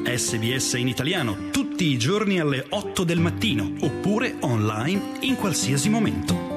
SBS in italiano, tutti i giorni alle 8 del mattino, oppure online in qualsiasi momento.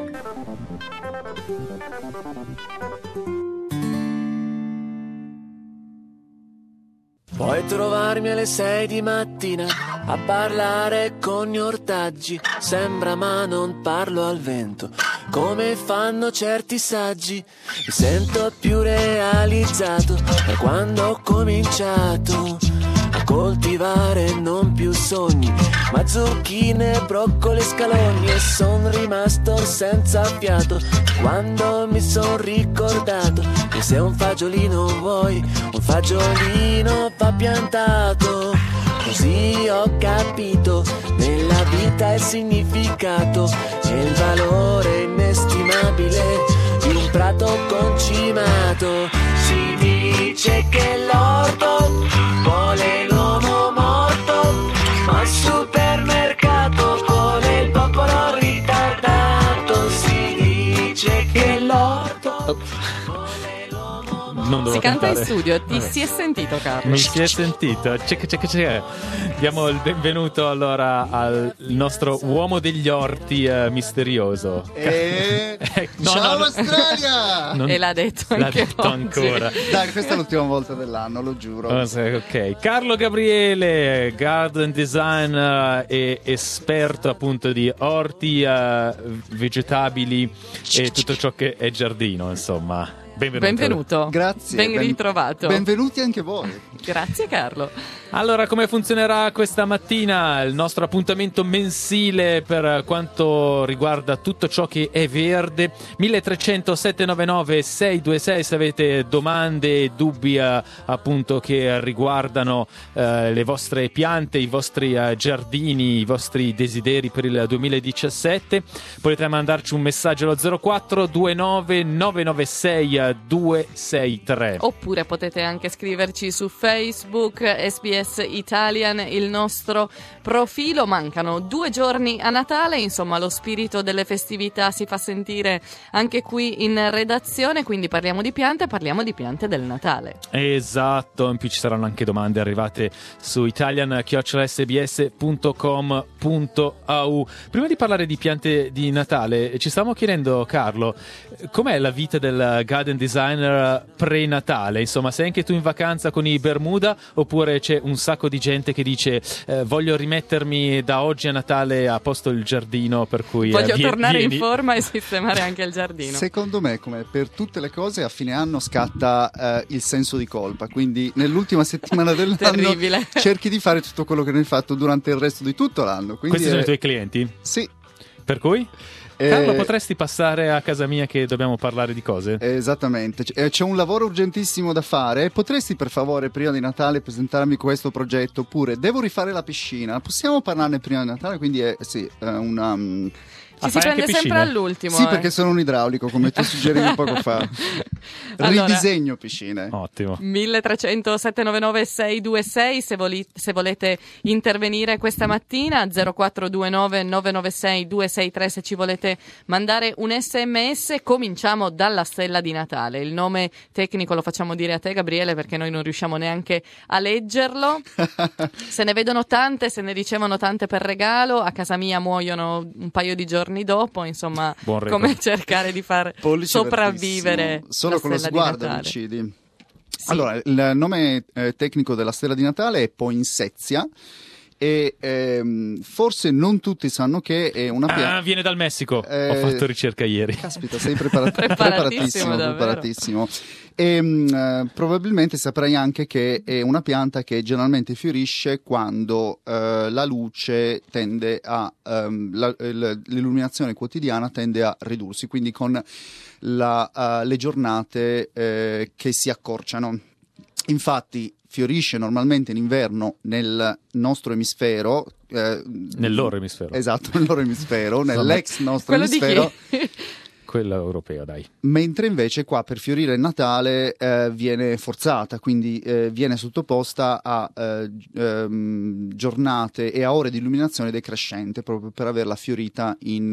Puoi trovarmi alle 6 di mattina a parlare con gli ortaggi. Sembra ma non parlo al vento, come fanno certi saggi. Mi sento più realizzato da quando ho cominciato a coltivare non più sogni, ma zucchine, broccoli e scalogni. E son rimasto senza fiato quando mi son ricordato che se un fagiolino vuoi, un fagiolino va piantato. Così ho capito nella vita il significato e il valore inestimabile di un prato concimato. Si dice che l'orto vuole l'uomo morto, ma al supermercato vuole il popolo ritardato. Si dice che l'orto non si canta cantare. in studio, ti si è sentito, Carlo? Mi si è sentito. C'è. Diamo il benvenuto allora al nostro uomo degli orti misterioso. Ciao Australia! E l'ha detto anche oggi. ancora. Dai, questa è l'ultima volta dell'anno, lo giuro. Ok, Carlo Gabriele, garden designer e esperto appunto di orti vegetabili e tutto ciò che è giardino, insomma. Benvenuto. Grazie. Ben ritrovato. Benvenuti anche voi. Grazie Carlo. Allora, come funzionerà questa mattina il nostro appuntamento mensile per quanto riguarda tutto ciò che è verde? 1300 799 626 se avete domande e dubbi appunto che riguardano le vostre piante, i vostri giardini, i vostri desideri per il 2017, potete mandarci un messaggio allo 0429 996 263. Oppure potete anche scriverci su Facebook, SBS Italian, il nostro profilo. Mancano 2 giorni a Natale, insomma lo spirito delle festività si fa sentire anche qui in redazione, quindi parliamo di piante del Natale. Esatto, in più ci saranno anche domande arrivate su italian@sbs.com.au. Prima di parlare di piante di Natale, ci stavamo chiedendo, Carlo, com'è la vita del garden designer pre-Natale? Insomma, sei anche tu in vacanza con i Bermuda oppure c'è un sacco di gente che dice voglio rimettermi da oggi a Natale a posto il giardino, per cui voglio tornare vieni. in forma e sistemare anche il giardino. Secondo me, come per tutte le cose, a fine anno scatta il senso di colpa, quindi nell'ultima settimana dell'anno Terribile. cerchi di fare tutto quello che non hai fatto durante il resto di tutto l'anno. Quindi Questi sono i tuoi clienti? Sì. Per cui? Carlo, potresti passare a casa mia che dobbiamo parlare di cose? Esattamente, c'è un lavoro urgentissimo da fare. Potresti per favore prima di Natale presentarmi questo progetto? Oppure devo rifare la piscina, possiamo parlarne prima di Natale? Quindi Ci si prende sempre all'ultimo. Sì, perché sono un idraulico, come tu suggerivi poco fa. Ridisegno piscine. Ottimo. 1300 799 626 se volete intervenire questa mattina, 0429 996 263 se ci volete mandare un SMS. Cominciamo dalla stella di Natale. Il nome tecnico lo facciamo dire a te, Gabriele, perché noi non riusciamo neanche a leggerlo. Se ne vedono tante, se ne ricevono tante per regalo. A casa mia muoiono un paio di giorni dopo, insomma, come cercare di far sopravvivere solo con lo sguardo li uccidi. Sì. Allora, il nome tecnico della stella di Natale è Poinsettia e forse non tutti sanno che è una pianta. Viene dal Messico. Ho fatto ricerca ieri. Caspita, sei preparatissimo. E probabilmente saprai anche che è una pianta che generalmente fiorisce quando la luce tende a l'illuminazione quotidiana tende a ridursi, quindi con le giornate che si accorciano. Infatti fiorisce normalmente in inverno nel nostro emisfero. Nel loro emisfero. Esatto, nel loro emisfero, nell'ex nostro quello emisfero. quello europeo, dai. Mentre invece qua per fiorire il Natale viene forzata, quindi viene sottoposta a giornate e a ore di illuminazione decrescente, proprio per averla fiorita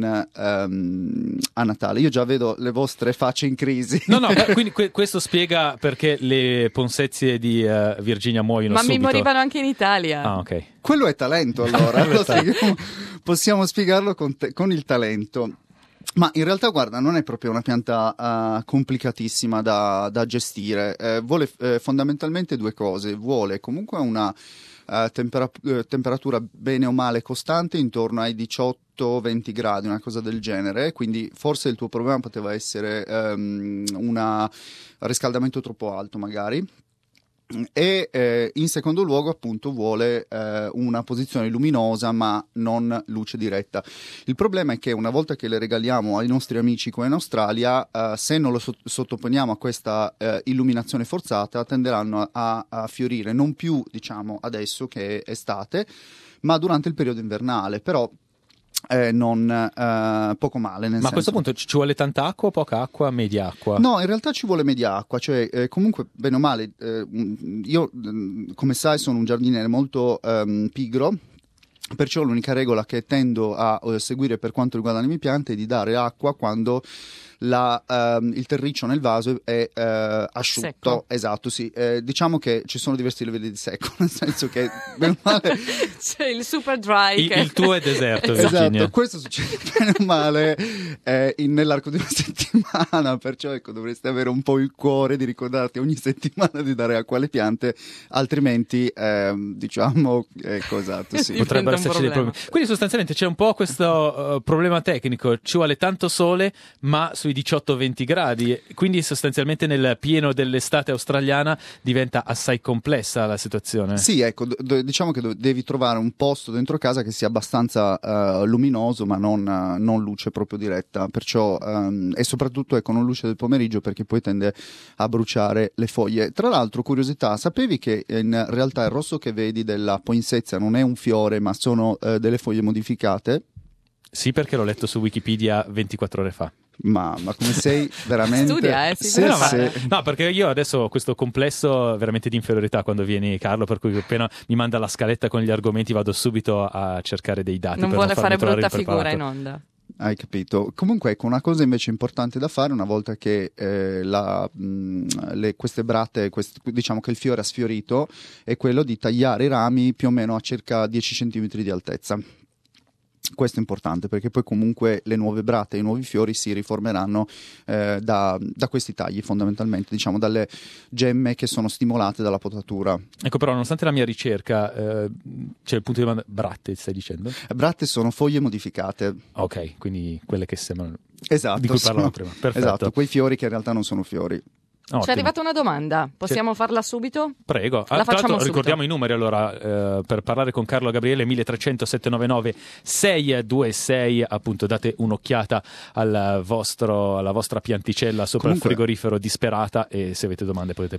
a Natale. Io già vedo le vostre facce in crisi. No, quindi questo spiega perché le ponsezie di Virginia muoiono subito. Ma mi morivano anche in Italia. Ah, ok. Quello è talento, allora. Possiamo spiegarlo con il talento. Ma in realtà, guarda, non è proprio una pianta complicatissima da gestire. Vuole fondamentalmente due cose. Vuole comunque una temperatura bene o male costante intorno ai 18-20 gradi, una cosa del genere. Quindi forse il tuo problema poteva essere un riscaldamento troppo alto, magari. E in secondo luogo appunto vuole una posizione luminosa ma non luce diretta. Il problema è che una volta che le regaliamo ai nostri amici qua in Australia, se non lo sottoponiamo a questa illuminazione forzata, tenderanno a fiorire non più, diciamo, adesso che è estate, ma durante il periodo invernale. Però poco male. Ma a questo punto ci vuole tanta acqua, poca acqua, media acqua? No, in realtà ci vuole media acqua, cioè comunque bene o male, io come sai sono un giardiniere molto pigro, perciò l'unica regola che tendo a seguire per quanto riguarda le mie piante è di dare acqua quando il terriccio nel vaso è asciutto. Secco. Esatto, sì. Diciamo che ci sono diversi livelli di secco, nel senso che bene o male c'è il super dry. Il tuo è deserto, Virginia. Esatto, questo succede bene o male nell'arco di una settimana, perciò ecco, dovreste avere un po' il cuore di ricordarti ogni settimana di dare acqua alle piante, altrimenti diciamo ecco, esatto, sì. Potrebbero esserci dei problemi. Quindi sostanzialmente c'è un po' questo problema tecnico, ci vuole tanto sole ma sui 18-20 gradi, quindi sostanzialmente nel pieno dell'estate australiana diventa assai complessa la situazione. Sì, ecco, diciamo che devi trovare un posto dentro casa che sia abbastanza luminoso ma non luce proprio diretta, perciò e soprattutto ecco, non luce del pomeriggio, perché poi tende a bruciare le foglie. Tra l'altro, curiosità, sapevi che in realtà il rosso che vedi della poinsettia non è un fiore ma sono delle foglie modificate? Sì, perché l'ho letto su Wikipedia 24 ore fa. Ma come sei veramente... Studia, No, perché io adesso ho questo complesso veramente di inferiorità quando vieni, Carlo, per cui appena mi manda la scaletta con gli argomenti vado subito a cercare dei dati. Non per vuole non farmi fare brutta impreparato. figura in onda. Hai capito. Comunque ecco, una cosa invece importante da fare una volta che queste bratte, diciamo che il fiore ha sfiorito, è quello di tagliare i rami più o meno a circa 10 cm di altezza. Questo è importante perché poi comunque le nuove bratte e i nuovi fiori si riformeranno da questi tagli, fondamentalmente, diciamo dalle gemme che sono stimolate dalla potatura. Ecco, però nonostante la mia ricerca c'è il punto di domanda: bratte stai dicendo? Bratte sono foglie modificate. Ok, quindi quelle che sembrano, esatto, di cui parlavamo prima. Perfetto. Esatto, quei fiori che in realtà non sono fiori. Ottimo. C'è arrivata una domanda, possiamo farla subito? Prego. La facciamo subito. Ricordiamo i numeri allora per parlare con Carlo Gabriele: 1300 799 626, appunto date un'occhiata alla vostra pianticella sopra il frigorifero disperata, e se avete domande potete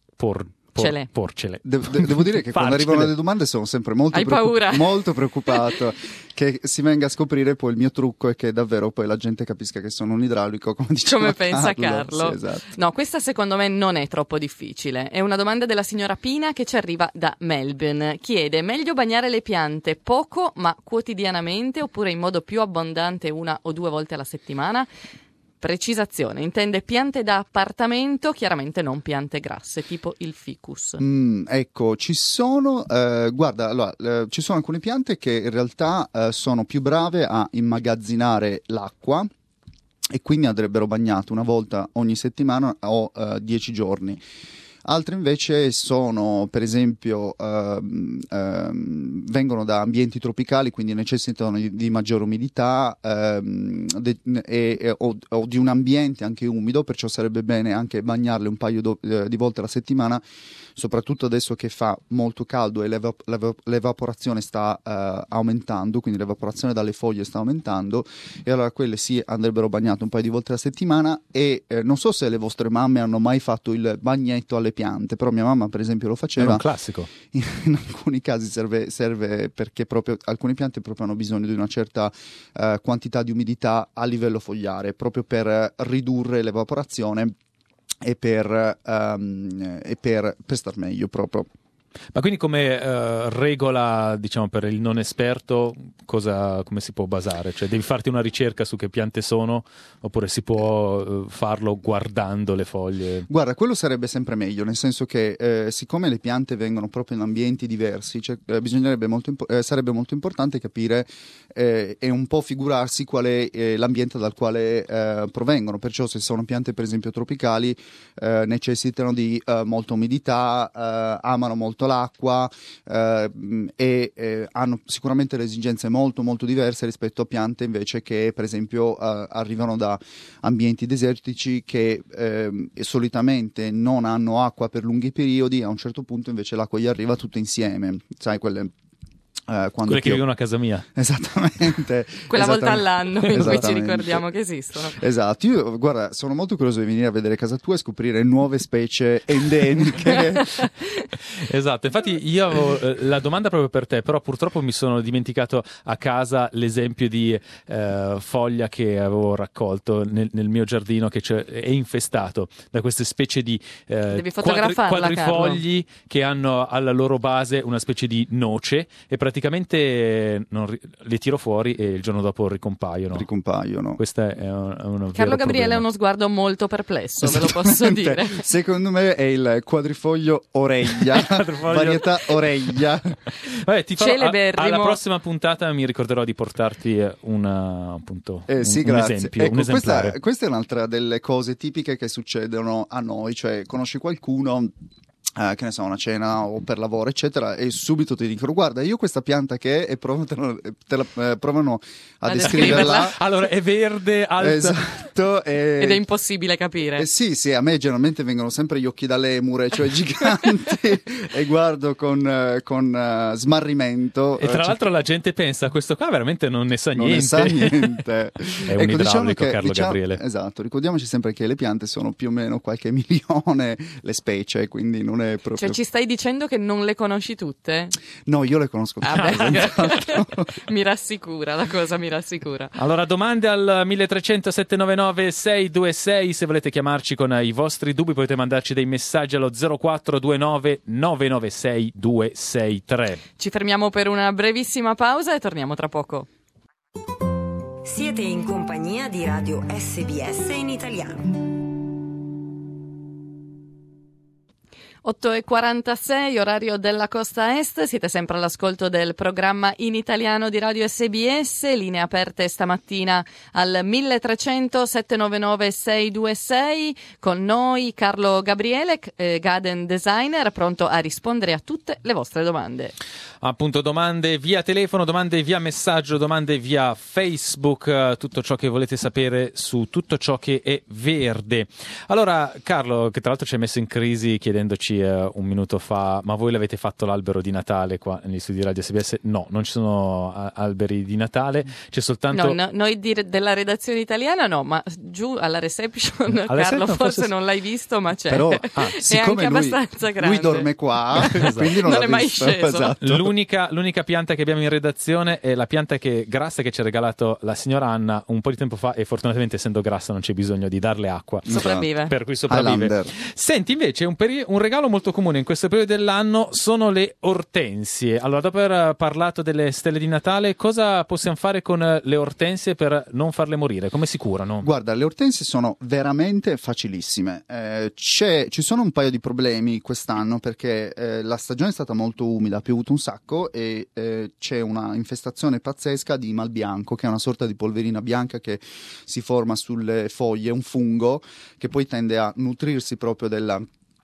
porcele. Devo dire che quando arrivano le domande sono sempre molto preoccupato che si venga a scoprire poi il mio trucco è che davvero poi la gente capisca che sono un idraulico, come pensa Carlo. Sì, esatto. No, questa secondo me non è troppo difficile. È una domanda della signora Pina che ci arriva da Melbourne. Chiede: meglio bagnare le piante poco ma quotidianamente oppure in modo più abbondante 1 o 2 volte alla settimana? Precisazione, intende piante da appartamento, chiaramente non piante grasse, tipo il ficus. Ecco, ci sono, guarda, allora, ci sono alcune piante che in realtà sono più brave a immagazzinare l'acqua e quindi andrebbero bagnate 1 volta ogni settimana o 10 giorni. Altre invece sono, per esempio, vengono da ambienti tropicali, quindi necessitano di maggiore umidità o di un ambiente anche umido, perciò sarebbe bene anche bagnarle un paio di volte alla settimana, soprattutto adesso che fa molto caldo e l'evaporazione sta aumentando, quindi l'evaporazione dalle foglie sta aumentando, e allora quelle sì andrebbero bagnate un paio di volte alla settimana. E non so se le vostre mamme hanno mai fatto il bagnetto alle le piante, però mia mamma per esempio lo Era faceva. un classico. In alcuni casi serve perché proprio alcune piante proprio hanno bisogno di una certa quantità di umidità a livello fogliare, proprio per ridurre l'evaporazione e per star meglio proprio. Ma quindi come regola, diciamo, per il non esperto, come si può basare? Cioè devi farti una ricerca su che piante sono, oppure si può farlo guardando le foglie? Guarda, quello sarebbe sempre meglio, nel senso che siccome le piante vengono proprio in ambienti diversi, sarebbe molto importante capire e un po' figurarsi qual è l'ambiente dal quale provengono. Perciò se sono piante per esempio tropicali necessitano di molta umidità, amano molto l'acqua e hanno sicuramente le esigenze molto molto diverse rispetto a piante invece che per esempio arrivano da ambienti desertici che solitamente non hanno acqua per lunghi periodi. A un certo punto invece l'acqua gli arriva tutta insieme, sai, quelle che vivono a casa mia. Esattamente. Quella volta all'anno in cui ci ricordiamo che esistono. Esatto, io guarda, sono molto curioso di venire a vedere casa tua e scoprire nuove specie endemiche. Esatto, infatti io avevo la domanda proprio per te, però purtroppo mi sono dimenticato a casa l'esempio di foglia che avevo raccolto nel mio giardino, che è infestato da queste specie di Devi fotografarla, quadrifogli che hanno alla loro base una specie di noce e praticamente le tiro fuori e il giorno dopo ricompaiono. Questa è un Carlo Gabriele ha uno sguardo molto perplesso, ve lo posso dire. Secondo me è il quadrifoglio oreglia, varietà oreglia. Vabbè, ti farò, Celeberrimo. alla prossima puntata mi ricorderò di portarti un esempio, ecco, un esemplare. Questa è un'altra delle cose tipiche che succedono a noi, cioè conosci qualcuno, che ne so, una cena o per lavoro eccetera, e subito ti dicono guarda io questa pianta che è, e provano a descriverla. Allora è verde, alta. Esatto, ed è impossibile capire. Sì, a me generalmente vengono sempre gli occhi da lemure, cioè giganti, e guardo con smarrimento. E tra l'altro la gente pensa questo qua veramente non ne sa niente. Non ne sa niente. È un idraulico, Carlo Gabriele. Esatto, ricordiamoci sempre che le piante sono più o meno qualche milione le specie, quindi non è proprio... Cioè ci stai dicendo che non le conosci tutte? No, io le conosco tutte. Mi rassicura, la cosa mi rassicura. Allora, domande al 1300 799 626, se volete chiamarci con i vostri dubbi potete mandarci dei messaggi allo 0429 996 263. Ci fermiamo per una brevissima pausa e torniamo tra poco. Siete in compagnia di Radio SBS in italiano. 8:46, orario della costa est, siete sempre all'ascolto del programma in italiano di Radio SBS, linee aperte stamattina al 1300 799 626, con noi Carlo Gabriele, garden designer, pronto a rispondere a tutte le vostre domande. Appunto, domande via telefono, domande via messaggio, domande via Facebook, tutto ciò che volete sapere su tutto ciò che è verde. Allora, Carlo, che tra l'altro ci hai messo in crisi chiedendoci un minuto fa, ma voi l'avete fatto l'albero di Natale qua negli studi di Radio SBS? No, non ci sono alberi di Natale, c'è soltanto... No, noi della redazione italiana no, ma giù alla reception, Carlo, forse non l'hai visto, ma c'è. Però, è anche abbastanza grande. Lui dorme qua, quindi non è l'ha mai visto. sceso. Esatto. L'unica pianta che abbiamo in redazione è la pianta grassa che ci ha regalato la signora Anna un po' di tempo fa, e fortunatamente essendo grassa non c'è bisogno di darle acqua. Sopravvive. Per cui sopravvive. Highlander. Senti, invece un regalo molto comune in questo periodo dell'anno sono le ortensie. Allora, dopo aver parlato delle stelle di Natale, cosa possiamo fare con le ortensie per non farle morire? Come si curano? Guarda, le ortensie sono veramente facilissime. Ci sono un paio di problemi quest'anno perché la stagione è stata molto umida, ha piovuto un sacco e c'è una infestazione pazzesca di malbianco, che è una sorta di polverina bianca che si forma sulle foglie, un fungo che poi tende a nutrirsi proprio delle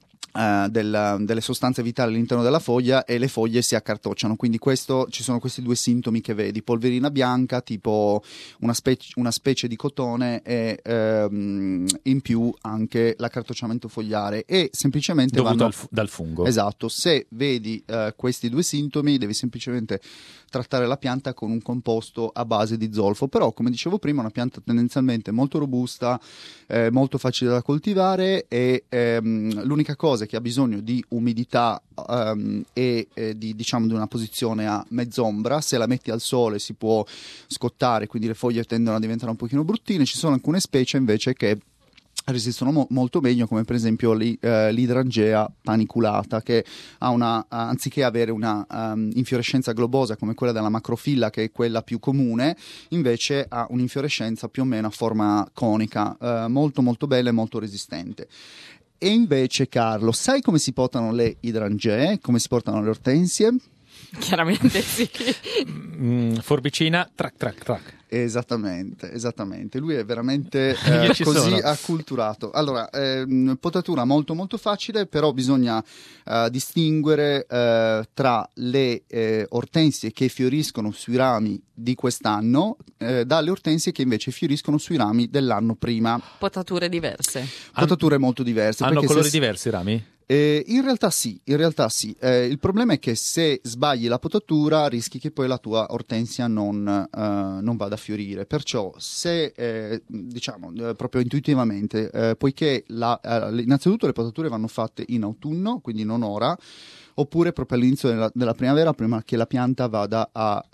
sostanze vitali all'interno della foglia, e le foglie si accartocciano. Quindi ci sono questi due sintomi che vedi: polverina bianca, tipo una specie di cotone, e in più anche l'accartocciamento fogliare, e semplicemente dovuto dal fungo. Esatto, se vedi questi due sintomi devi semplicemente trattare la pianta con un composto a base di zolfo. Però, come dicevo prima, è una pianta tendenzialmente molto robusta, molto facile da coltivare, e l'unica cosa che ha bisogno di umidità e di una posizione a mezz'ombra. Se la metti al sole si può scottare, quindi le foglie tendono a diventare un pochino bruttine. Ci sono alcune specie invece che resistono molto meglio, come per esempio l'idrangea paniculata, che ha anziché avere una infiorescenza globosa come quella della macrofilla, che è quella più comune, invece ha un'infiorescenza più o meno a forma conica, molto molto bella e molto resistente. E invece, Carlo, sai come si portano le idrangee? Come si portano le ortensie? Chiaramente sì. Forbicina, trac trac trac. Esattamente. Lui è veramente così sono. acculturato. Allora, potatura molto molto facile, però bisogna distinguere tra le ortensie che fioriscono sui rami di quest'anno dalle ortensie che invece fioriscono sui rami dell'anno prima. Potature diverse. Potature molto diverse. Hanno perché colori diversi i rami? In realtà sì. Il problema è che se sbagli la potatura rischi che poi la tua ortensia non vada a fiorire. Perciò se proprio intuitivamente, poiché innanzitutto le potature vanno fatte in autunno, quindi non ora, oppure proprio all'inizio della primavera, prima che la pianta vada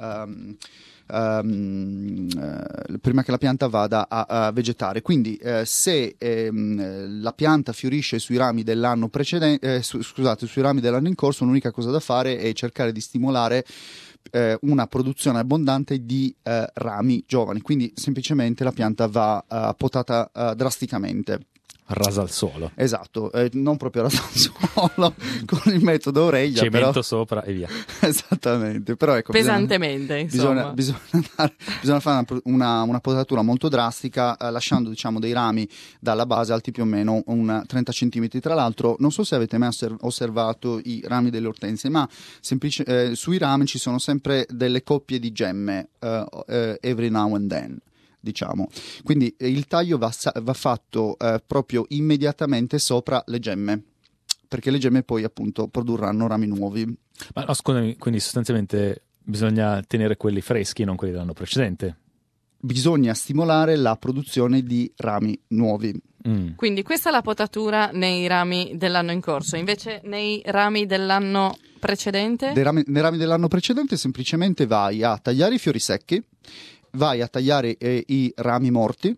a vegetare. Quindi se la pianta fiorisce sui rami dell'anno precedente, sui rami dell'anno in corso, l'unica cosa da fare è cercare di stimolare una produzione abbondante di rami giovani. Quindi semplicemente la pianta va potata drasticamente. Rasa al suolo. Esatto, non proprio rasa al suolo con il metodo Oreglia, cemento però sopra e via. Esattamente, però ecco, pesantemente, insomma. Bisogna fare una potatura molto drastica, lasciando dei rami dalla base alti più o meno 30 cm. Tra l'altro, non so se avete mai osservato i rami delle ortensie, ma sui rami ci sono sempre delle coppie di gemme, every now and then. Quindi il taglio va fatto proprio immediatamente sopra le gemme, perché le gemme poi appunto produrranno rami nuovi. Ma no, scusami, quindi sostanzialmente bisogna tenere quelli freschi, non quelli dell'anno precedente? Bisogna stimolare la produzione di rami nuovi. Quindi questa è la potatura nei rami dell'anno in corso, invece nei rami dell'anno precedente? Nei rami dell'anno precedente semplicemente vai a tagliare i fiori secchi, vai a tagliare i rami morti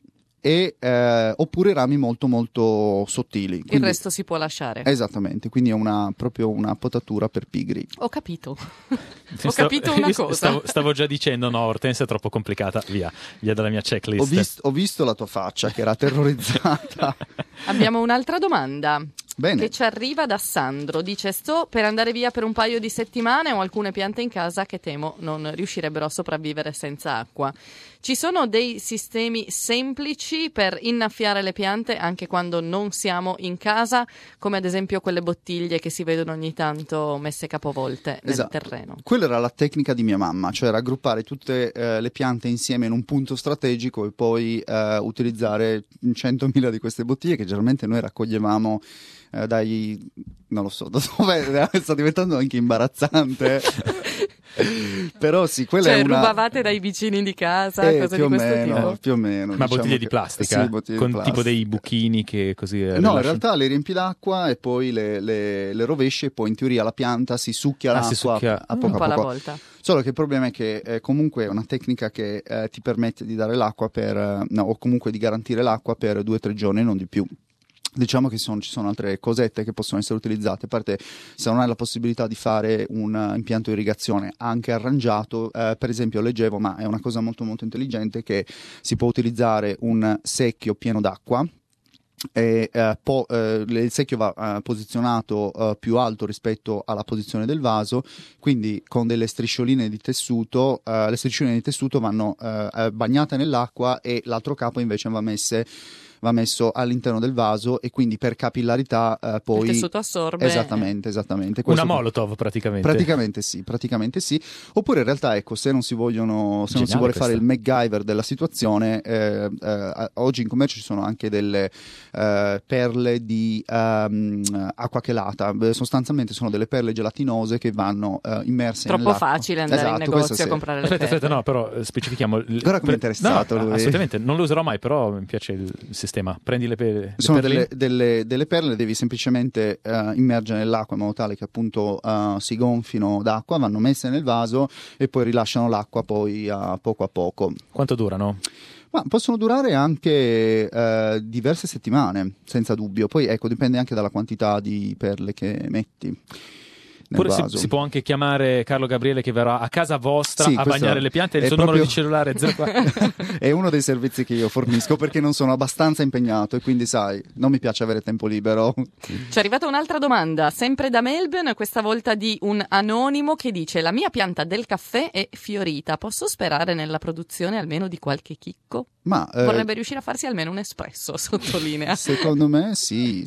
oppure rami molto molto sottili. Quindi, il resto si può lasciare. Esattamente, quindi è proprio una potatura per pigri. Ho capito. Ho capito una cosa. Stavo già dicendo, no, Ortensia è troppo complicata, via dalla mia checklist. Ho visto la tua faccia che era terrorizzata. Abbiamo un'altra domanda. Bene. Che ci arriva da Sandro, dice: sto per andare via per un paio di settimane, ho alcune piante in casa che temo non riuscirebbero a sopravvivere senza acqua. Ci sono dei sistemi semplici per innaffiare le piante anche quando non siamo in casa, come ad esempio quelle bottiglie che si vedono ogni tanto messe capovolte nel terreno? Quella era la tecnica di mia mamma, cioè raggruppare tutte le piante insieme in un punto strategico e poi utilizzare 100.000 di queste bottiglie che generalmente noi raccoglievamo non lo so, da dove sta diventando anche imbarazzante. Però sì, quella è una... rubavate dai vicini di casa, cose di questo tipo? Più o meno. Ma bottiglie di plastica? Sì, bottiglie con di plastica. Tipo dei buchini che così... No, in realtà le riempi d'acqua e poi le rovesci e poi in teoria la pianta si succhia l'acqua a poco un po' alla volta. Solo che il problema è che comunque è una tecnica che ti permette di dare l'acqua o comunque di garantire l'acqua per 2 o 3 giorni, non di più. Diciamo che ci sono altre cosette che possono essere utilizzate, a parte se non hai la possibilità di fare un impianto di irrigazione anche arrangiato, per esempio leggevo, ma è una cosa molto molto intelligente, che si può utilizzare un secchio pieno d'acqua. Il secchio va posizionato più alto rispetto alla posizione del vaso, quindi con delle striscioline di tessuto. Le striscioline di tessuto vanno bagnate nell'acqua e l'altro capo invece va messo all'interno del vaso, e quindi per capillarità poi il tessuto assorbe. Esattamente. Una Molotov praticamente. Praticamente sì. Oppure in realtà, ecco, se non si vuole fare il MacGyver della situazione, oggi in commercio ci sono anche delle perle di acqua chelata. Sostanzialmente sono delle perle gelatinose che vanno immerse troppo nell'acqua. Facile andare in negozio a comprare le perle. Aspetta, no, però specifichiamo. Guarda come è interessato lui. Assolutamente, non lo userò mai, però mi piace il sistema sistema? Prendi le sono perline? delle perle, devi semplicemente immergere nell'acqua in modo tale che appunto si gonfino d'acqua, vanno messe nel vaso e poi rilasciano l'acqua poi a poco. Quanto durano? Ma possono durare anche diverse settimane, senza dubbio. Poi ecco, dipende anche dalla quantità di perle che metti nel Oppure vaso. si può anche chiamare Carlo Gabriele che verrà a casa vostra Sì, a questo bagnare le piante. Il è suo proprio- numero di cellulare è 04. È uno dei servizi che io fornisco perché non sono abbastanza impegnato e quindi sai, non mi piace avere tempo libero. Ci è arrivata un'altra domanda, sempre da Melbourne, questa volta di un anonimo che dice: la mia pianta del caffè è fiorita, posso sperare nella produzione almeno di qualche chicco? Ma Vorrebbe riuscire a farsi almeno un espresso, sottolinea. secondo me sì,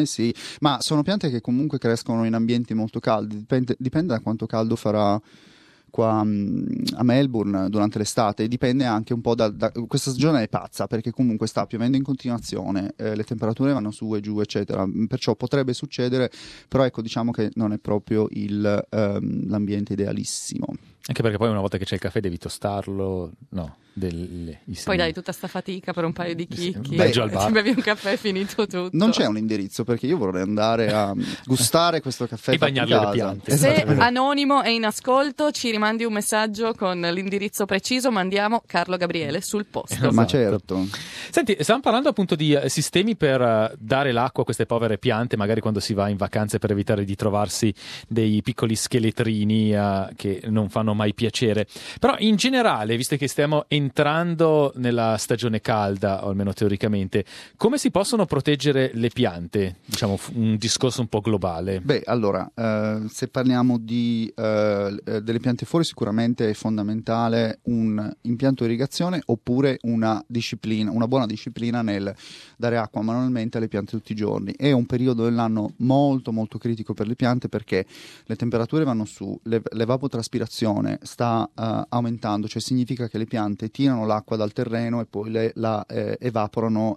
ma sono piante che comunque crescono in ambienti molto caldi, dipende da quanto caldo farà qua a Melbourne durante l'estate, e dipende anche un po' questa stagione è pazza perché comunque sta piovendo in continuazione, le temperature vanno su e giù eccetera, perciò potrebbe succedere, però ecco, diciamo che non è proprio l'ambiente idealissimo. Anche perché poi una volta che c'è il caffè devi tostarlo, no, Poi dai tutta sta fatica per un paio di chicchi, Vai giù al bar. ti bevi un caffè e è finito tutto. Non c'è un indirizzo perché io vorrei andare a gustare questo caffè E fatto in bagnarle le casa. piante. Se Esatto. anonimo è in ascolto, ci rimandi un messaggio con l'indirizzo preciso, mandiamo Carlo Gabriele sul posto. Ma Esatto. certo. Senti, stavamo parlando appunto di sistemi per dare l'acqua a queste povere piante, magari quando si va in vacanze, per evitare di trovarsi dei piccoli scheletrini che non fanno mai piacere. Però in generale, visto che stiamo entrando nella stagione calda, o almeno teoricamente, come si possono proteggere le piante? Diciamo un discorso un po' globale. Beh, allora, se parliamo delle piante fuori, sicuramente è fondamentale un impianto di irrigazione oppure una buona disciplina nel dare acqua manualmente alle piante tutti i giorni. È un periodo dell'anno molto molto critico per le piante perché le temperature vanno su, l'evapotraspirazione sta aumentando, cioè significa che le piante tirano l'acqua dal terreno e poi la evaporano,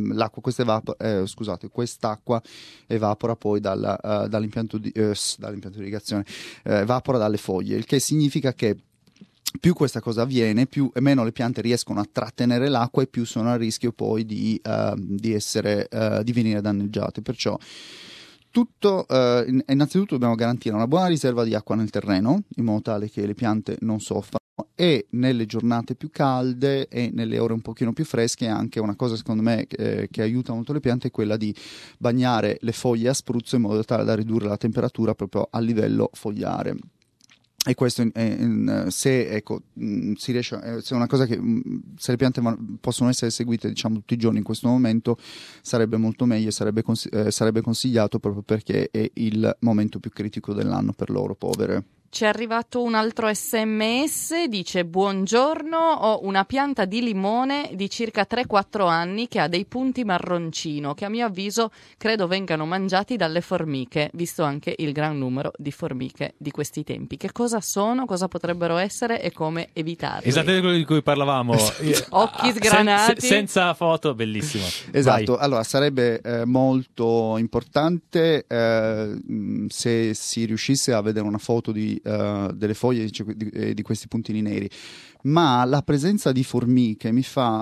quest'acqua evapora poi dall'impianto di irrigazione, evapora dalle foglie, il che significa che più questa cosa avviene, meno le piante riescono a trattenere l'acqua e più sono a rischio poi di venire danneggiate. Perciò innanzitutto dobbiamo garantire una buona riserva di acqua nel terreno in modo tale che le piante non soffrano, e nelle giornate più calde e nelle ore un pochino più fresche anche una cosa secondo me che aiuta molto le piante è quella di bagnare le foglie a spruzzo in modo tale da ridurre la temperatura proprio a livello fogliare. E questo se si riesce, se è una cosa che se le piante possono essere seguite diciamo tutti i giorni in questo momento sarebbe molto meglio, sarebbe consigliato proprio perché è il momento più critico dell'anno per loro povere. Ci è arrivato un altro SMS, dice: buongiorno, ho una pianta di limone di circa 3-4 anni che ha dei punti marroncino che a mio avviso credo vengano mangiati dalle formiche, visto anche il gran numero di formiche di questi tempi. Che cosa sono, cosa potrebbero essere e come evitarli? Esattamente quello di cui parlavamo. Occhi sgranati. Senza foto, bellissimo. Esatto, Vai. allora sarebbe molto importante se si riuscisse a vedere una foto delle foglie di questi puntini neri, ma la presenza di formiche mi fa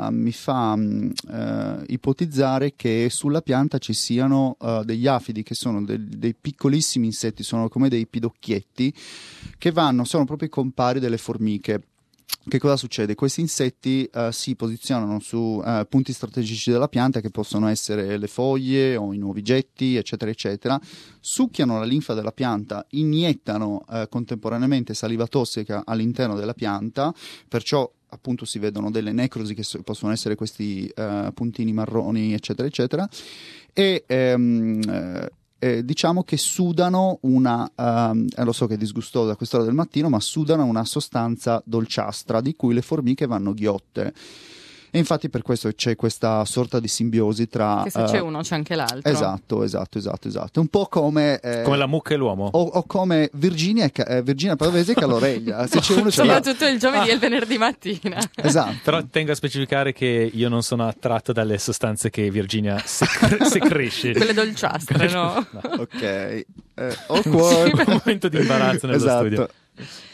ipotizzare che sulla pianta ci siano degli afidi che sono dei piccolissimi insetti, sono come dei pidocchietti che sono proprio i compari delle formiche. Che cosa succede? Questi insetti si posizionano su punti strategici della pianta che possono essere le foglie o i nuovi getti, eccetera, eccetera, succhiano la linfa della pianta, iniettano contemporaneamente saliva tossica all'interno della pianta, perciò appunto si vedono delle necrosi che possono essere questi puntini marroni, eccetera, eccetera, e diciamo che sudano lo so che è disgustoso a quest'ora del mattino, ma sudano una sostanza dolciastra di cui le formiche vanno ghiotte. E infatti per questo c'è questa sorta di simbiosi tra... Che se c'è uno c'è anche l'altro. Esatto. Un po' come... come la mucca e l'uomo. O come Virginia Pavese che ha l'oreglia. Se c'è uno c'è l'altro. Soprattutto il giovedì e il venerdì mattina. Esatto. Però tengo a specificare che io non sono attratto dalle sostanze che Virginia secresce. Quelle dolciastre, no? Ok. Awkward. Un momento di imbarazzo nello Esatto. studio.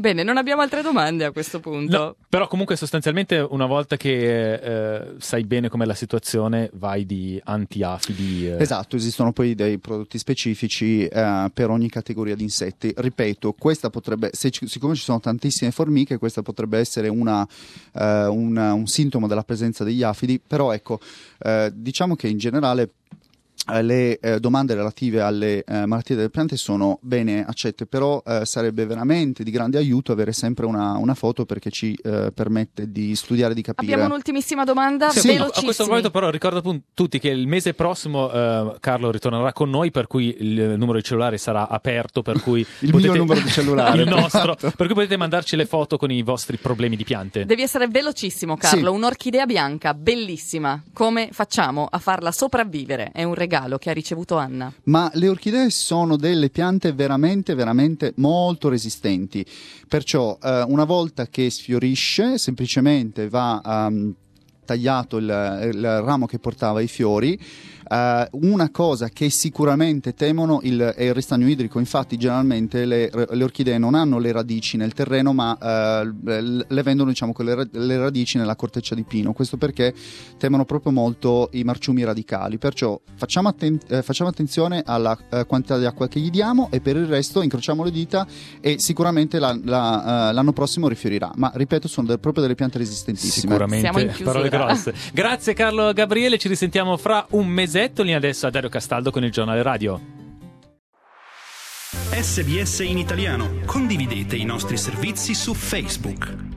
Bene, non abbiamo altre domande a questo punto. No, però comunque sostanzialmente una volta che sai bene com'è la situazione vai di antiafidi. Esatto, esistono poi dei prodotti specifici per ogni categoria di insetti. Ripeto, questa potrebbe, siccome ci sono tantissime formiche, questa potrebbe essere un sintomo della presenza degli afidi, però ecco, diciamo che in generale le domande relative alle malattie delle piante sono bene accette, però sarebbe veramente di grande aiuto avere sempre una foto, perché ci permette di studiare, di capire. Abbiamo un'ultimissima domanda, Sì, velocissimi. a questo proposito però ricordo tutti che il mese prossimo Carlo ritornerà con noi, per cui il numero di cellulare sarà aperto, per cui il mio numero di cellulare il nostro, esatto. per cui potete mandarci le foto con i vostri problemi di piante. Devi essere velocissimo, Carlo. Sì. Un'orchidea bianca, bellissima. Come facciamo a farla sopravvivere? È un regalo che ha ricevuto Anna. Ma le orchidee sono delle piante veramente, veramente molto resistenti. Perciò una volta che sfiorisce, semplicemente va tagliato il ramo che portava i fiori. Una cosa che sicuramente temono è il ristagno idrico. Infatti generalmente le orchidee non hanno le radici nel terreno, ma le vendono, diciamo, con le radici nella corteccia di pino. Questo perché temono proprio molto i marciumi radicali. Perciò facciamo attenzione alla quantità di acqua che gli diamo, e per il resto incrociamo le dita e sicuramente l'anno prossimo rifiorirà. Ma ripeto, sono proprio delle piante resistentissime. Siamo in Sicuramente, chiusura. parole grosse. Grazie Carlo Gabriele, ci risentiamo fra un mesetto. Lì adesso a Dario Castaldo con il giornale radio. SBS in italiano. Condividete i nostri servizi su Facebook.